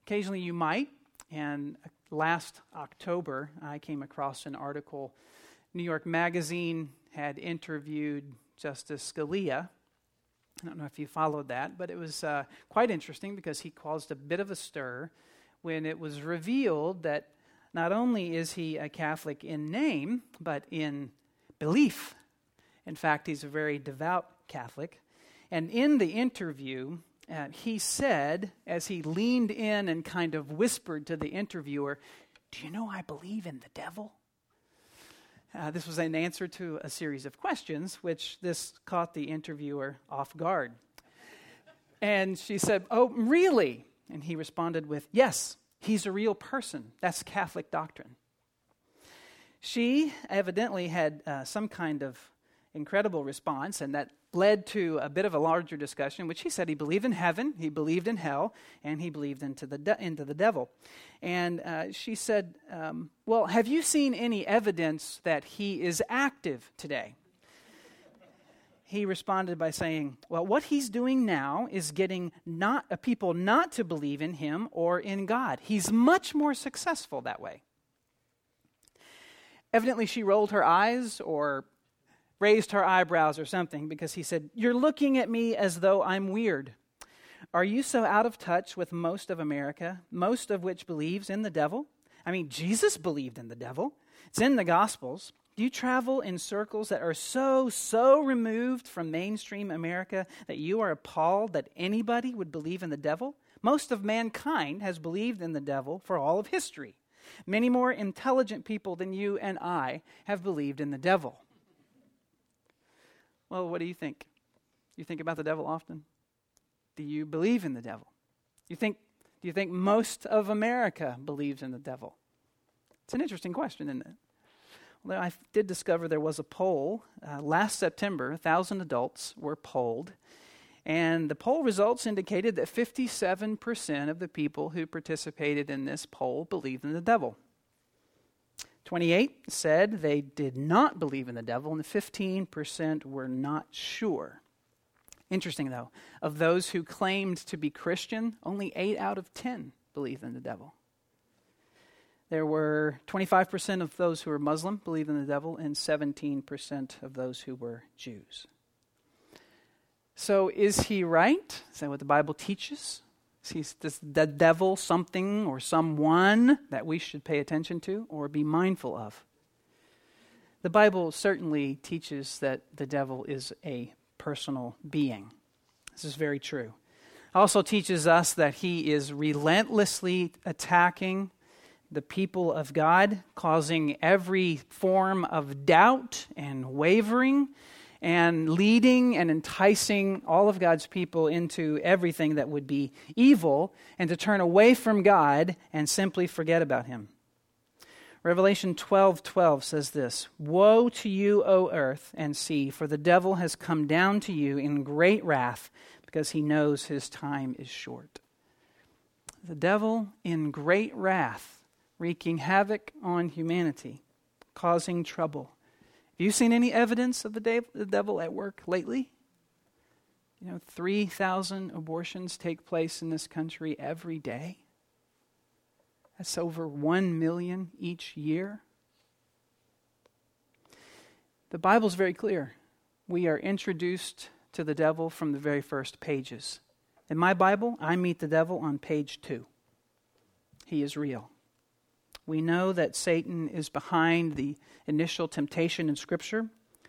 Occasionally you might. And last October, I came across an article. New York Magazine had interviewed Justice Scalia. I don't know if you followed that, but it was quite interesting because he caused a bit of a stir when it was revealed that not only is he a Catholic in name, but in belief. In fact, he's a very devout Catholic. And in the interview, he said, as he leaned in and kind of whispered to the interviewer, "Do you know I believe in the devil?" This was an answer to a series of questions, which this caught the interviewer off guard. And she said, "Oh, really?" And he responded with, "Yes, he's a real person. That's Catholic doctrine." She evidently had some kind of incredible response, and that led to a bit of a larger discussion, which he said he believed in heaven, he believed in hell, and he believed into the devil. And she said, "Well, have you seen any evidence that he is active today?" He responded by saying, "Well, what he's doing now is getting people not to believe in him or in God. He's much more successful that way." Evidently, she rolled her eyes or raised her eyebrows or something, because he said, "You're looking at me as though I'm weird. Are you so out of touch with most of America, most of which believes in the devil? I mean, Jesus believed in the devil. It's in the Gospels. Do you travel in circles that are so removed from mainstream America that you are appalled that anybody would believe in the devil? Most of mankind has believed in the devil for all of history. Many more intelligent people than you and I have believed in the devil." Well, what do you think? You think about the devil often? Do you believe in the devil? Do you think most of America believes in the devil? It's an interesting question, isn't it? Well, I did discover there was a poll. Last September, 1,000 adults were polled, and the poll results indicated that 57% of the people who participated in this poll believed in the devil. 28 said they did not believe in the devil, and 15% were not sure. Interesting, though, of those who claimed to be Christian, only 8 out of 10 believed in the devil. There were 25% of those who were Muslim believed in the devil, and 17% of those who were Jews. So is he right? Is that what the Bible teaches? Is the devil something or someone that we should pay attention to or be mindful of? The Bible certainly teaches that the devil is a personal being. This is very true. It also teaches us that he is relentlessly attacking the people of God, causing every form of doubt and wavering, and leading and enticing all of God's people into everything that would be evil and to turn away from God and simply forget about him. Revelation 12:12 says this, "Woe to you, O earth and sea, for the devil has come down to you in great wrath, because he knows his time is short." The devil in great wrath, wreaking havoc on humanity, causing trouble. Have you seen any evidence of the devil at work lately? 3,000 abortions take place in this country every day. That's over 1 million each year. The Bible's very clear. We are introduced to the devil from the very first pages. In my Bible, I meet the devil on page 2. He is real. We know that Satan is behind the initial temptation in Scripture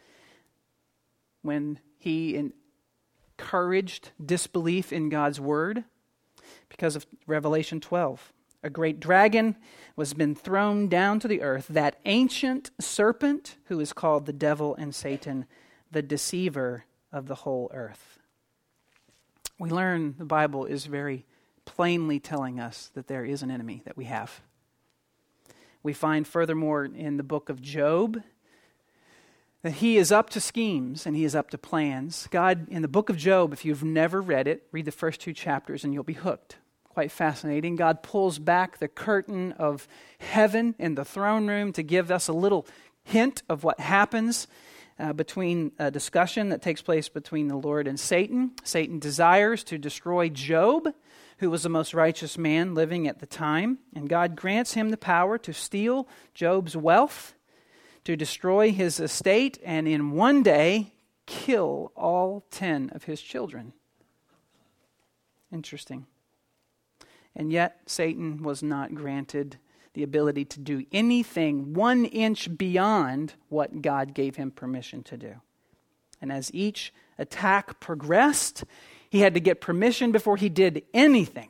when he encouraged disbelief in God's Word because of Revelation 12. A great dragon was been thrown down to the earth, that ancient serpent who is called the devil and Satan, the deceiver of the whole earth. We learn the Bible is very plainly telling us that there is an enemy that we have. We find furthermore in the book of Job that he is up to schemes and he is up to plans. God, in the book of Job, if you've never read it, read the first 2 chapters and you'll be hooked. Quite fascinating. God pulls back the curtain of heaven in the throne room to give us a little hint of what happens between a discussion that takes place between the Lord and Satan. Satan desires to destroy Job, who was the most righteous man living at the time. And God grants him the power to steal Job's wealth, to destroy his estate, and in one day kill all 10 of his children. Interesting. And yet Satan was not granted the ability to do anything 1 inch beyond what God gave him permission to do. And as each attack progressed, he had to get permission before he did anything.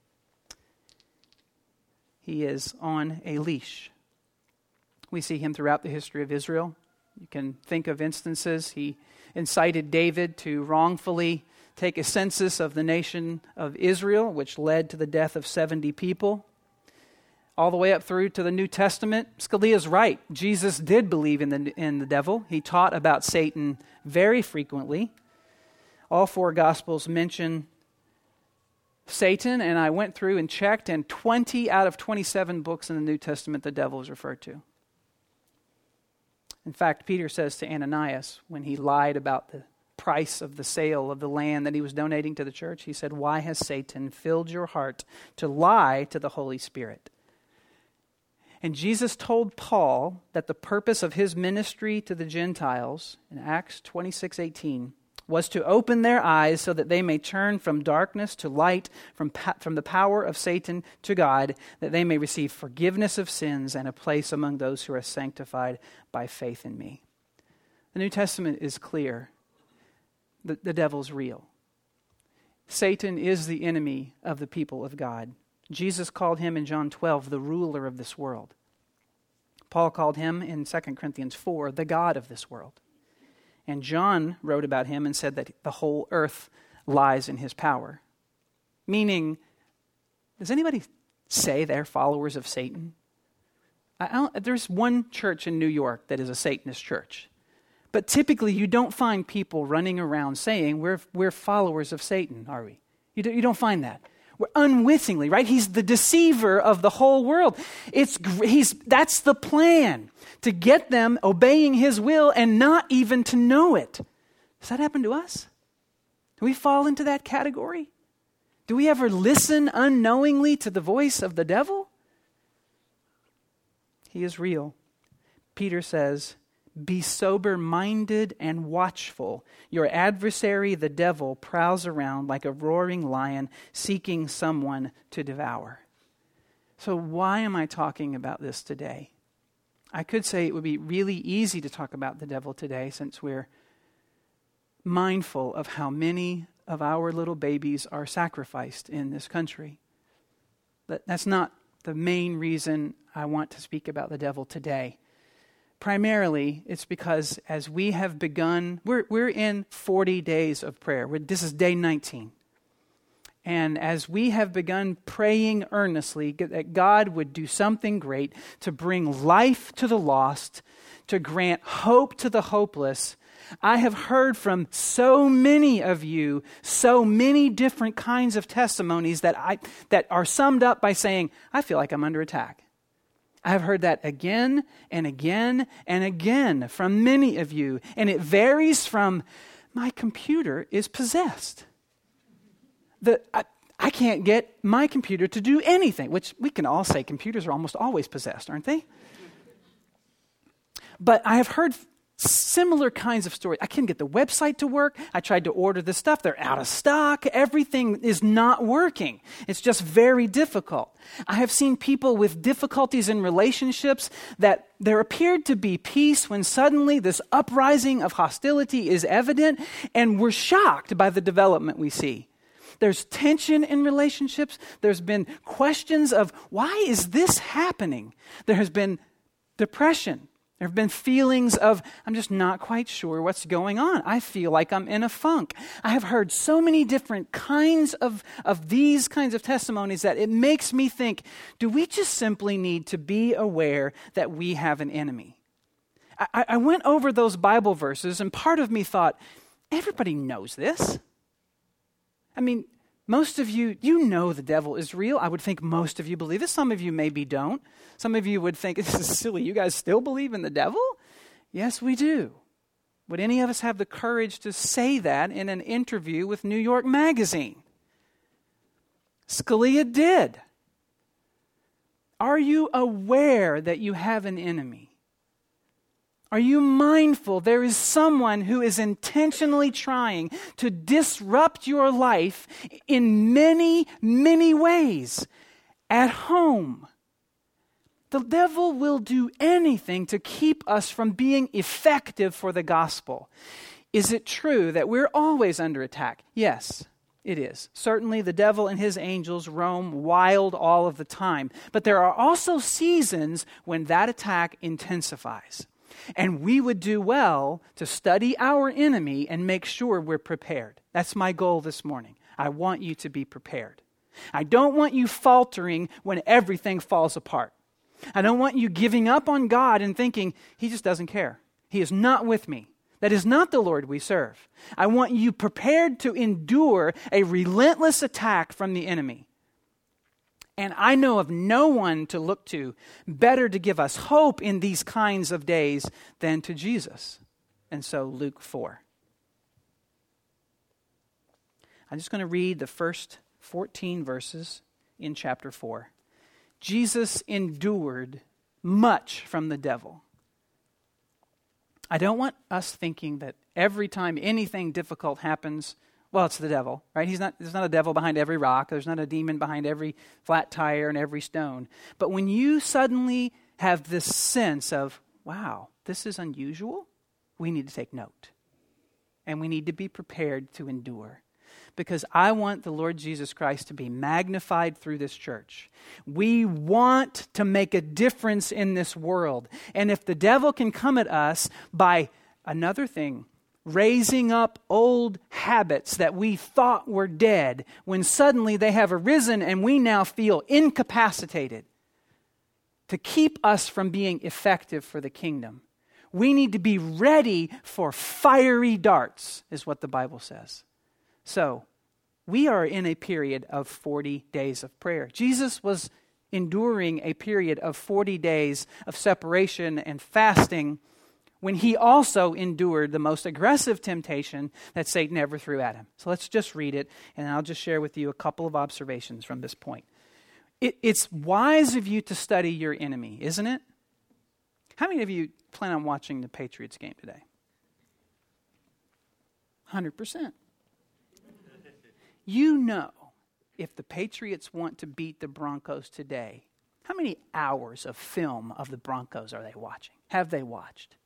He is on a leash. We see him throughout the history of Israel. You can think of instances. He incited David to wrongfully take a census of the nation of Israel, which led to the death of 70 people. All the way up through to the New Testament, Scalia's right. Jesus did believe in the devil. He taught about Satan very frequently. All 4 Gospels mention Satan, and I went through and checked, and 20 out of 27 books in the New Testament the devil is referred to. In fact, Peter says to Ananias, when he lied about the price of the sale of the land that he was donating to the church, he said, "Why has Satan filled your heart to lie to the Holy Spirit?" And Jesus told Paul that the purpose of his ministry to the Gentiles in Acts 26:18 was to open their eyes so that they may turn from darkness to light, from the power of Satan to God, that they may receive forgiveness of sins and a place among those who are sanctified by faith in me. The New Testament is clear. The devil's real. Satan is the enemy of the people of God. Jesus called him in John 12 the ruler of this world. Paul called him in 2 Corinthians 4 the god of this world. And John wrote about him and said that the whole earth lies in his power. Meaning, does anybody say they're followers of Satan? There's one church in New York that is a Satanist church. But typically you don't find people running around saying we're followers of Satan, are we? You don't find that. We're unwittingly, right? He's the deceiver of the whole world. That's the plan, to get them obeying his will and not even to know it. Does that happen to us? Do we fall into that category? Do we ever listen unknowingly to the voice of the devil? He is real. Peter says, "Be sober-minded and watchful. Your adversary, the devil, prowls around like a roaring lion, seeking someone to devour." So why am I talking about this today? I could say it would be really easy to talk about the devil today, since we're mindful of how many of our little babies are sacrificed in this country. But that's not the main reason I want to speak about the devil today. Primarily, it's because as we have begun, we're in 40 days of prayer. This is day 19. And as we have begun praying earnestly that God would do something great to bring life to the lost, to grant hope to the hopeless, I have heard from so many of you, so many different kinds of testimonies that are summed up by saying, "I feel like I'm under attack." I have heard that again and again and again from many of you. And it varies from, "My computer is possessed. I can't get my computer to do anything," which we can all say computers are almost always possessed, aren't they? But I have heard similar kinds of stories. "I couldn't get the website to work. I tried to order the stuff. They're out of stock. Everything is not working. It's just very difficult." I have seen people with difficulties in relationships that there appeared to be peace when suddenly this uprising of hostility is evident, and we're shocked by the development we see. There's tension in relationships. There's been questions of, why is this happening? There has been depression. There have been feelings of, I'm just not quite sure what's going on. I feel like I'm in a funk. I have heard so many different kinds of these kinds of testimonies that it makes me think, do we just simply need to be aware that we have an enemy? I went over those Bible verses, and part of me thought, everybody knows this. I mean, most of you know the devil is real. I would think most of you believe it. Some of you maybe don't. Some of you would think, this is silly. You guys still believe in the devil? Yes, we do. Would any of us have the courage to say that in an interview with New York Magazine? Scalia did. Are you aware that you have an enemy? Are you mindful there is someone who is intentionally trying to disrupt your life in many, many ways? At home, the devil will do anything to keep us from being effective for the gospel. Is it true that we're always under attack? Yes, it is. Certainly the devil and his angels roam wild all of the time. But there are also seasons when that attack intensifies. And we would do well to study our enemy and make sure we're prepared. That's my goal this morning. I want you to be prepared. I don't want you faltering when everything falls apart. I don't want you giving up on God and thinking, He just doesn't care. He is not with me. That is not the Lord we serve. I want you prepared to endure a relentless attack from the enemy. And I know of no one to look to better to give us hope in these kinds of days than to Jesus. And so Luke 4. I'm just going to read the first 14 verses in chapter 4. Jesus endured much from the devil. I don't want us thinking that every time anything difficult happens, well, it's the devil, right? There's not a devil behind every rock. There's not a demon behind every flat tire and every stone. But when you suddenly have this sense of, wow, this is unusual, we need to take note. And we need to be prepared to endure. Because I want the Lord Jesus Christ to be magnified through this church. We want to make a difference in this world. And if the devil can come at us by another thing, raising up old habits that we thought were dead, when suddenly they have arisen and we now feel incapacitated to keep us from being effective for the kingdom. We need to be ready for fiery darts, is what the Bible says. So, we are in a period of 40 days of prayer. Jesus was enduring a period of 40 days of separation and fasting when he also endured the most aggressive temptation that Satan ever threw at him. So let's just read it, and I'll just share with you a couple of observations from this point. It's wise of you to study your enemy, isn't it? How many of you plan on watching the Patriots game today? 100%. You know, if the Patriots want to beat the Broncos today, how many hours of film of the Broncos are they watching? Have they watched?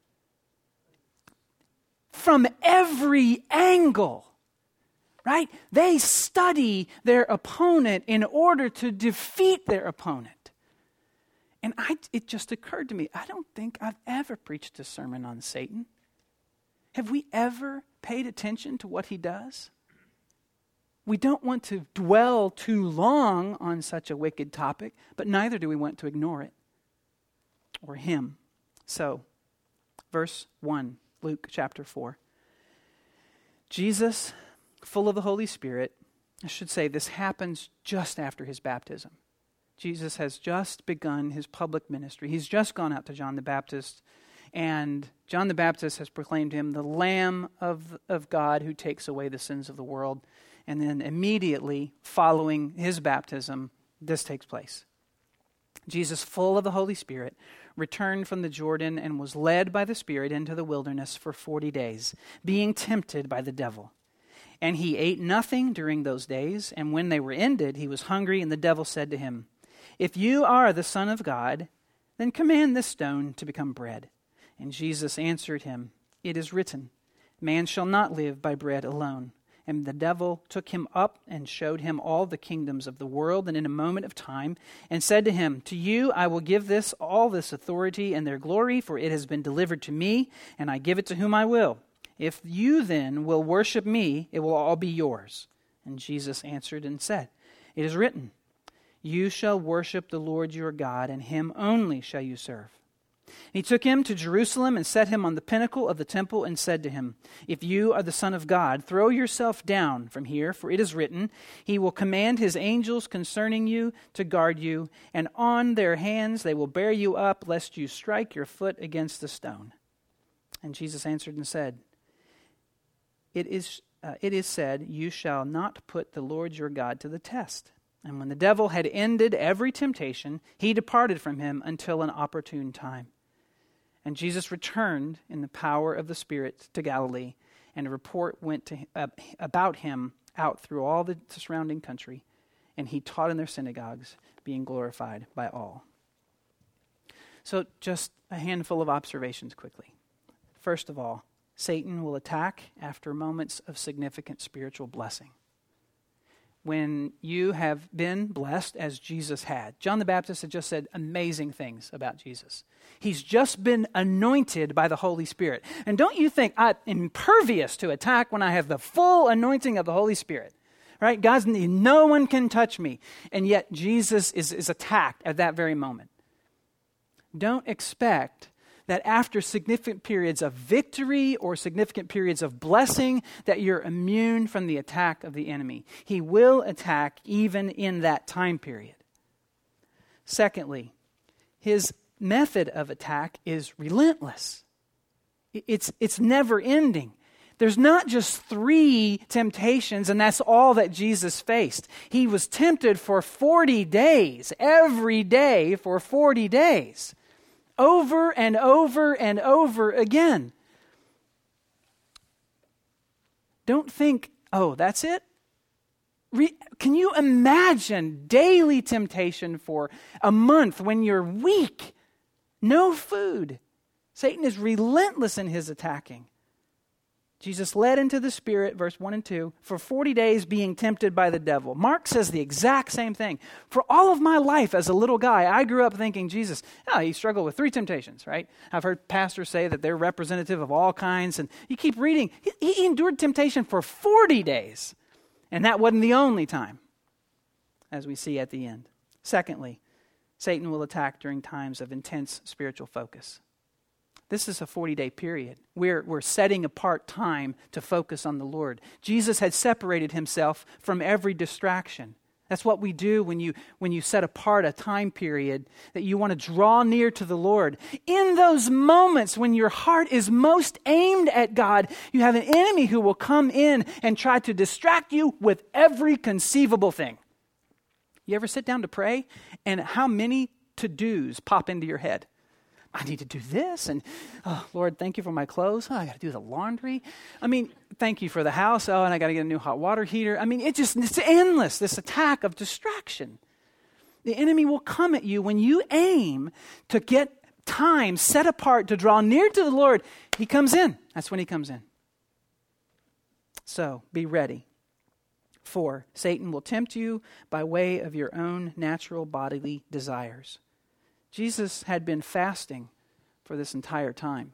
From every angle, right? They study their opponent in order to defeat their opponent. And it just occurred to me, I don't think I've ever preached a sermon on Satan. Have we ever paid attention to what he does? We don't want to dwell too long on such a wicked topic, but neither do we want to ignore it or him. So, verse 1, Luke chapter 4. Jesus, full of the Holy Spirit, I should say this happens just after his baptism. Jesus has just begun his public ministry. He's just gone out to John the Baptist, and John the Baptist has proclaimed him the Lamb of God who takes away the sins of the world. And then immediately following his baptism, this takes place. Jesus, full of the Holy Spirit, returned from the Jordan and was led by the Spirit into the wilderness for 40 days, being tempted by the devil. And he ate nothing during those days, and when they were ended, he was hungry, and the devil said to him, "If you are the Son of God, then command this stone to become bread." And Jesus answered him, "It is written, man shall not live by bread alone." And the devil took him up and showed him all the kingdoms of the world, and in a moment of time, and said to him, "To you I will give all this authority and their glory, for it has been delivered to me, and I give it to whom I will. If you then will worship me, it will all be yours." And Jesus answered and said, "It is written, you shall worship the Lord your God, and him only shall you serve." He took him to Jerusalem and set him on the pinnacle of the temple and said to him, "If you are the Son of God, throw yourself down from here, for it is written, he will command his angels concerning you to guard you, and on their hands they will bear you up, lest you strike your foot against the stone." And Jesus answered and said, "It is it is said, you shall not put the Lord your God to the test. And when the devil had ended every temptation, he departed from him until an opportune time. And Jesus returned in the power of the Spirit to Galilee, and a report went about him out through all the surrounding country, and he taught in their synagogues, being glorified by all. So just a handful of observations quickly. First of all, Satan will attack after moments of significant spiritual blessing. When you have been blessed as Jesus had. John the Baptist had just said amazing things about Jesus. He's just been anointed by the Holy Spirit. And don't you think I'm impervious to attack when I have the full anointing of the Holy Spirit? Right? God's, no one can touch me. And yet Jesus is attacked at that very moment. Don't expect that after significant periods of victory or significant periods of blessing, that you're immune from the attack of the enemy. He will attack even in that time period. Secondly, his method of attack is relentless. It's never ending. There's not just 3 temptations, and that's all that Jesus faced. He was tempted for 40 days, every day for 40 days. Over and over and over again. Don't think, oh, that's it? Can you imagine daily temptation for a month when you're weak? No food. Satan is relentless in his attacking. Jesus led into the Spirit, verse 1 and 2, for 40 days being tempted by the devil. Mark says the exact same thing. For all of my life as a little guy, I grew up thinking Jesus, he struggled with 3 temptations, right? I've heard pastors say that they're representative of all kinds, and you keep reading. He endured temptation for 40 days, and that wasn't the only time, as we see at the end. Secondly, Satan will attack during times of intense spiritual focus. This is a 40-day period. We're setting apart time to focus on the Lord. Jesus had separated himself from every distraction. That's what we do when you set apart a time period that you want to draw near to the Lord. In those moments when your heart is most aimed at God, you have an enemy who will come in and try to distract you with every conceivable thing. You ever sit down to pray and how many to-dos pop into your head? I need to do this, and oh, Lord, thank you for my clothes. Oh, I got to do the laundry. I mean, thank you for the house. Oh, and I got to get a new hot water heater. I mean, it's endless, this attack of distraction. The enemy will come at you when you aim to get time set apart to draw near to the Lord. He comes in. That's when he comes in. So, be ready. 4, Satan will tempt you by way of your own natural bodily desires. Jesus had been fasting for this entire time.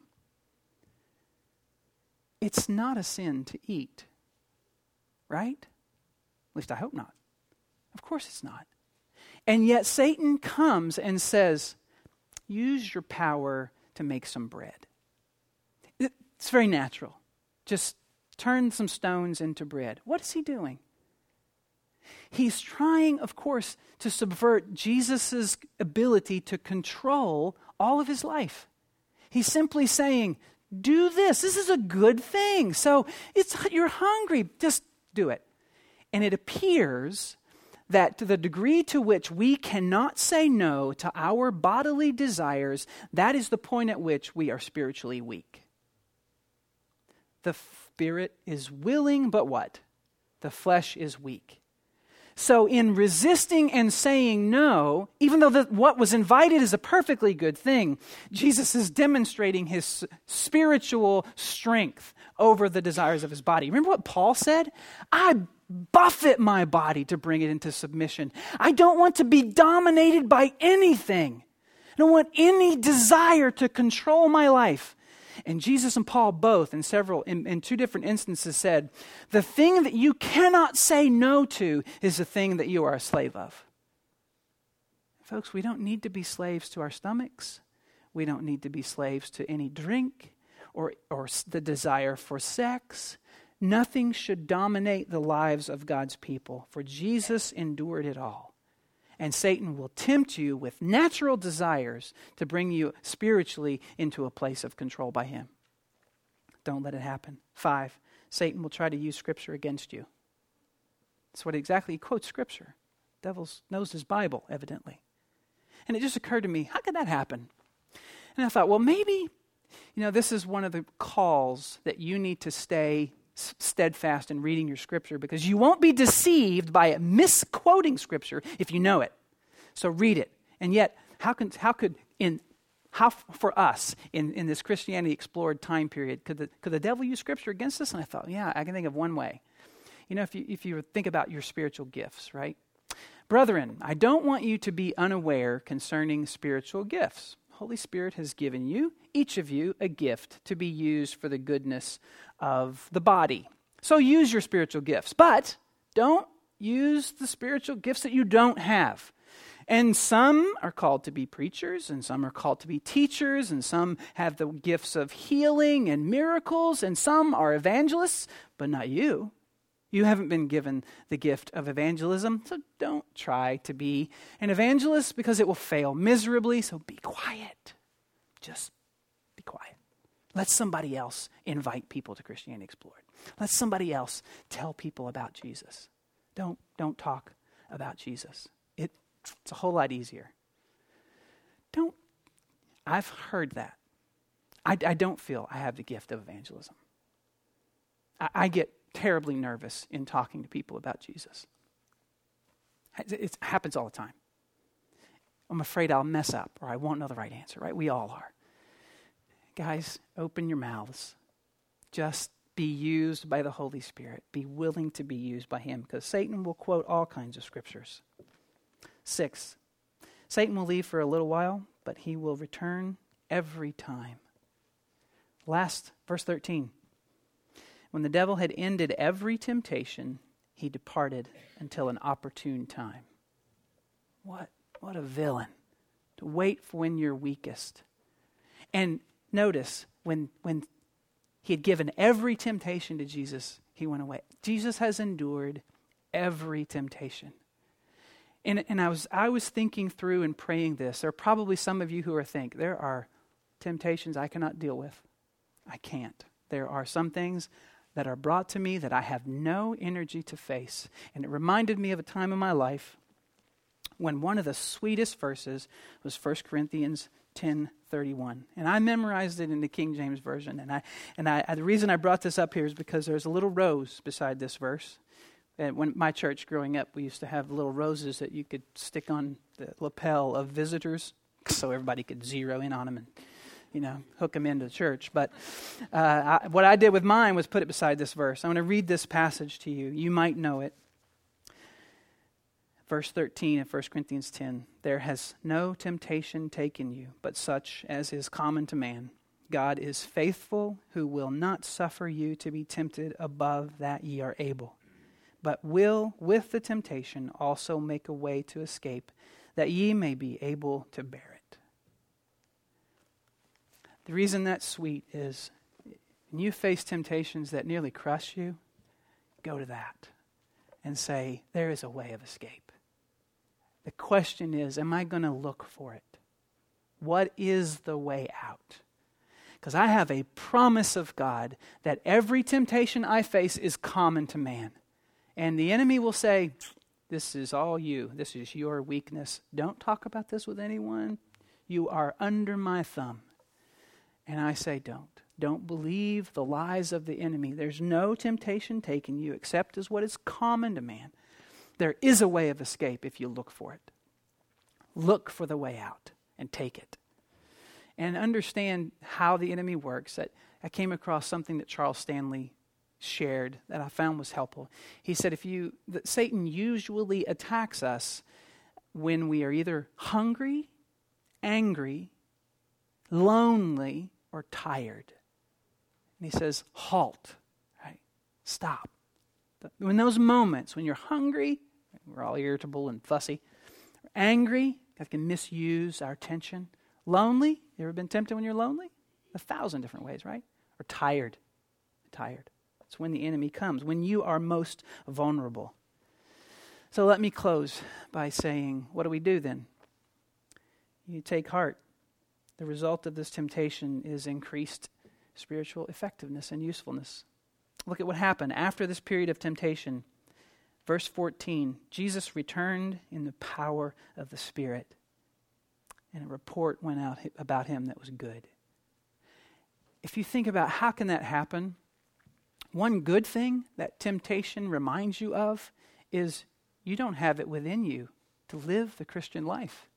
It's not a sin to eat, right? At least I hope not. Of course it's not. And yet Satan comes and says, use your power to make some bread. It's very natural. Just turn some stones into bread. What is he doing? He's trying, of course, to subvert Jesus' ability to control all of his life. He's simply saying, do this. This is a good thing. So you're hungry. Just do it. And it appears that to the degree to which we cannot say no to our bodily desires, that is the point at which we are spiritually weak. The spirit is willing, but what? The flesh is weak. So in resisting and saying no, even though what was invited is a perfectly good thing, Jesus is demonstrating his spiritual strength over the desires of his body. Remember what Paul said? I buffet my body to bring it into submission. I don't want to be dominated by anything. I don't want any desire to control my life. And Jesus and Paul both in 2 different instances said, the thing that you cannot say no to is the thing that you are a slave of. Folks, we don't need to be slaves to our stomachs. We don't need to be slaves to any drink or the desire for sex. Nothing should dominate the lives of God's people, for Jesus endured it all. And Satan will tempt you with natural desires to bring you spiritually into a place of control by him. Don't let it happen. 5, Satan will try to use Scripture against you. That's what exactly he quotes Scripture. The devil knows his Bible, evidently. And it just occurred to me, how could that happen? And I thought, well, maybe, this is one of the calls that you need to stay steadfast in reading your Scripture, because you won't be deceived by misquoting Scripture if you know it. So read it. And yet, how for us in this Christianity Explored time period, could the devil use Scripture against us? And I thought, yeah, I can think of one way. If you think about your spiritual gifts, right? Brethren, I don't want you to be unaware concerning spiritual gifts. Holy Spirit has given you, each of you, a gift to be used for the goodness of the body. So use your spiritual gifts, but don't use the spiritual gifts that you don't have. And some are called to be preachers, and some are called to be teachers, and some have the gifts of healing and miracles, and some are evangelists, but not you. You haven't been given the gift of evangelism, so don't try to be an evangelist because it will fail miserably, so be quiet. Just be quiet. Let somebody else invite people to Christianity Explored. Let somebody else tell people about Jesus. Don't talk about Jesus. It's a whole lot easier. I've heard that. I don't feel I have the gift of evangelism. I get terribly nervous in talking to people about Jesus. It happens all the time. I'm afraid I'll mess up or I won't know the right answer, right? We all are. Guys, open your mouths. Just be used by the Holy Spirit. Be willing to be used by Him, because Satan will quote all kinds of scriptures. 6, Satan will leave for a little while, but he will return every time. Last, verse 13. When the devil had ended every temptation, he departed until an opportune time. What a villain. To wait for when you're weakest. And notice, when he had given every temptation to Jesus, he went away. Jesus has endured every temptation. And I was thinking through and praying this. There are probably some of you who think, there are temptations I cannot deal with. I can't. There are some things that are brought to me that I have no energy to face. And it reminded me of a time in my life when one of the sweetest verses was 1 Corinthians 10:31. And I memorized it in the King James Version. And the reason I brought this up here is because there's a little rose beside this verse. And when my church growing up, we used to have little roses that you could stick on the lapel of visitors so everybody could zero in on them and, hook them into the church. But what I did with mine was put it beside this verse. I'm going to read this passage to you. You might know it. Verse 13 of 1 Corinthians 10. There has no temptation taken you, but such as is common to man. God is faithful, who will not suffer you to be tempted above that ye are able, but will, with the temptation, also make a way to escape, that ye may be able to bear it. The reason that's sweet is when you face temptations that nearly crush you, go to that and say, there is a way of escape. The question is, am I going to look for it? What is the way out? Because I have a promise of God that every temptation I face is common to man. And the enemy will say, this is all you. This is your weakness. Don't talk about this with anyone. You are under my thumb. And I say, don't. Don't believe the lies of the enemy. There's no temptation taken you except as what is common to man. There is a way of escape if you look for it. Look for the way out and take it. And understand how the enemy works. I came across something that Charles Stanley shared that I found was helpful. He said that Satan usually attacks us when we are either hungry, angry, lonely, or tired. And he says, halt, right? Stop. In those moments when you're hungry, we're all irritable and fussy, angry, that can misuse our attention. Lonely, you ever been tempted when you're lonely? 1,000 different ways, right? Or tired. It's when the enemy comes, when you are most vulnerable. So let me close by saying, what do we do then? You take heart. The result of this temptation is increased spiritual effectiveness and usefulness. Look at what happened after this period of temptation. Verse 14, Jesus returned in the power of the Spirit, and a report went out about him that was good. If you think about how can that happen, one good thing that temptation reminds you of is you don't have it within you to live the Christian life.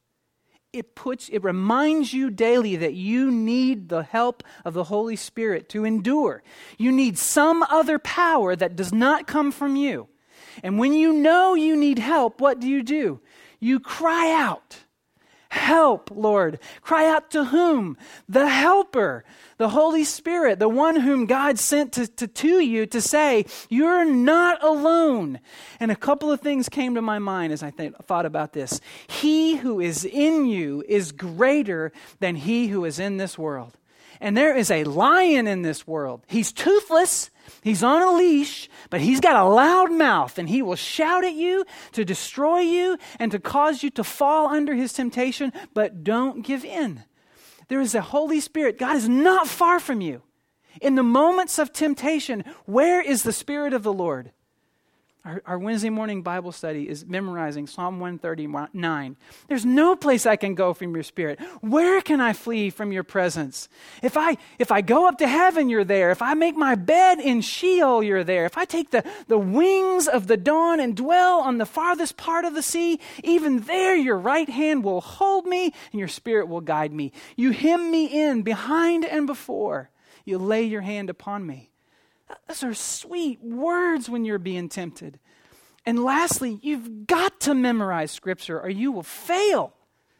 It reminds you daily that you need the help of the Holy Spirit to endure. You need some other power that does not come from you. And when you know you need help, what do? You cry out, "Help, Lord." Cry out to whom? The Helper, the Holy Spirit, the one whom God sent to you to say, you're not alone. And a couple of things came to my mind as I thought about this. He who is in you is greater than he who is in this world. And there is a lion in this world. He's toothless. He's on a leash, but he's got a loud mouth, and he will shout at you to destroy you and to cause you to fall under his temptation, but don't give in. There is a Holy Spirit. God is not far from you. In the moments of temptation, where is the Spirit of the Lord? Our Wednesday morning Bible study is memorizing Psalm 139. There's no place I can go from your Spirit. Where can I flee from your presence? If I go up to heaven, you're there. If I make my bed in Sheol, you're there. If I take the wings of the dawn and dwell on the farthest part of the sea, even there your right hand will hold me and your Spirit will guide me. You hem me in behind and before. You lay your hand upon me. Those are sweet words when you're being tempted. And lastly, you've got to memorize Scripture or you will fail.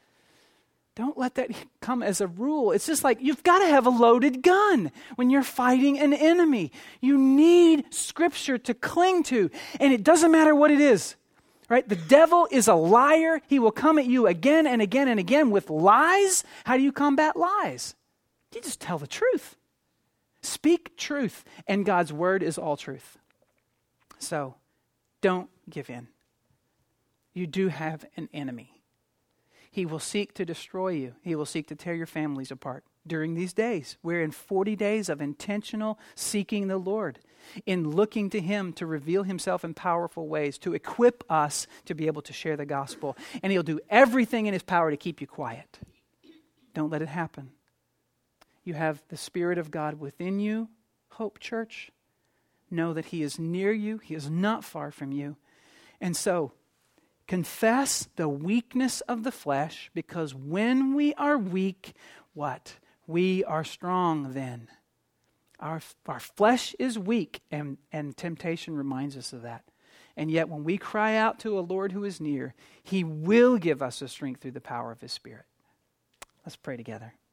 Don't let that come as a rule. It's just like you've got to have a loaded gun when you're fighting an enemy. You need Scripture to cling to. And it doesn't matter what it is. Right? The devil is a liar. He will come at you again and again and again with lies. How do you combat lies? You just tell the truth. Speak truth, and God's word is all truth. So, don't give in. You do have an enemy. He will seek to destroy you. He will seek to tear your families apart. During these days, we're in 40 days of intentional seeking the Lord, in looking to Him to reveal Himself in powerful ways, to equip us to be able to share the gospel. And He'll do everything in His power to keep you quiet. Don't let it happen. You have the Spirit of God within you, Hope Church. Know that He is near you. He is not far from you. And so, confess the weakness of the flesh, because when we are weak, what? We are strong then. Our flesh is weak, and temptation reminds us of that. And yet when we cry out to a Lord who is near, He will give us the strength through the power of His Spirit. Let's pray together.